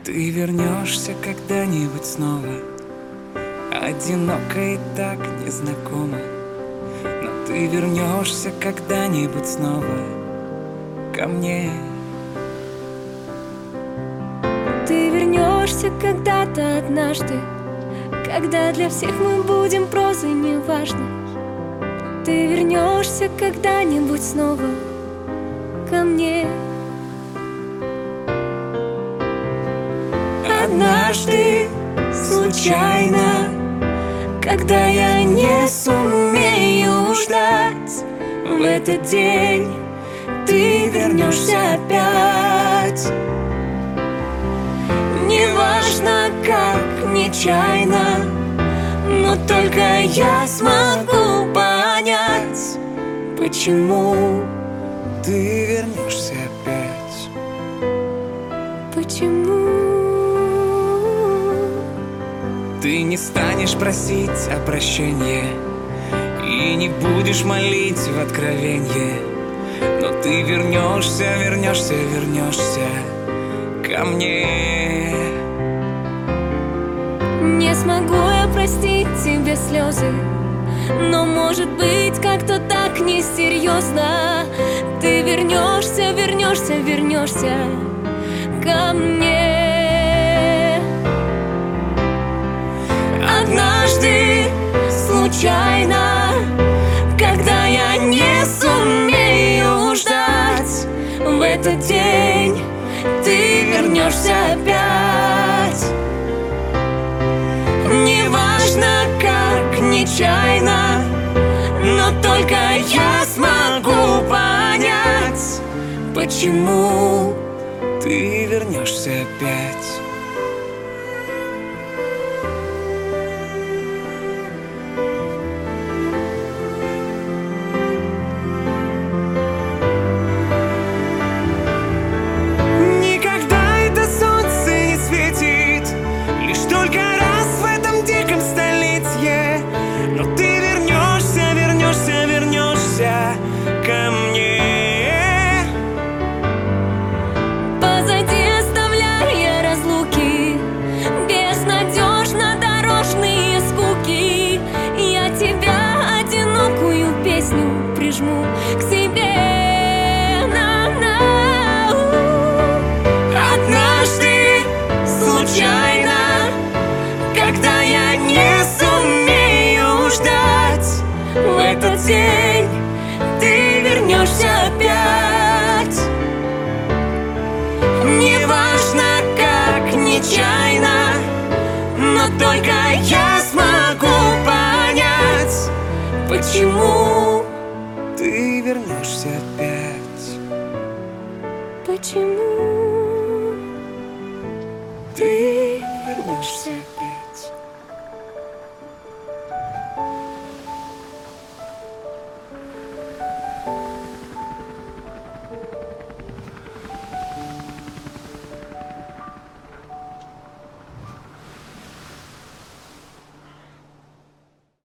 Ты вернешься когда-нибудь снова, одиноко и так незнакомо. Но ты вернешься когда-нибудь снова ко мне. Ты вернешься когда-то однажды, когда для всех мы будем прозой неважной. Ты вернешься когда-нибудь снова ко мне. Однажды, случайно, когда я не сумею ждать, в этот день ты вернешься опять. Неважно как, нечаянно, но только я смогу понять, почему Ты вернешься опять. почему. Ты не станешь просить о прощении и не будешь молить в откровенье, но ты вернешься, вернешься, вернешься ко мне. Не смогу я простить тебе слезы, но может быть как-то так несерьезно. Ты вернешься, вернешься, вернешься ко мне. Однажды, случайно, когда я не сумею ждать, в этот день ты вернешься опять. Неважно как, нечаянно, но только я смогу понять, почему Ты вернешься опять. Никогда это солнце не светит, лишь только раз в этом диком столетье. Но ты вернешься, вернешься, вернешься ко мне. позади, оставляя разлуки, безнадежно дорожные скуки. Я тебя, одинокую песню, прижму к себе. Однажды, случайно, когда я не сумею ждать, в этот день ты вернешься опять. Неважно как, нечаянно, но только я смогу понять, почему Ты вернешься опять. почему Ты вернешься опять.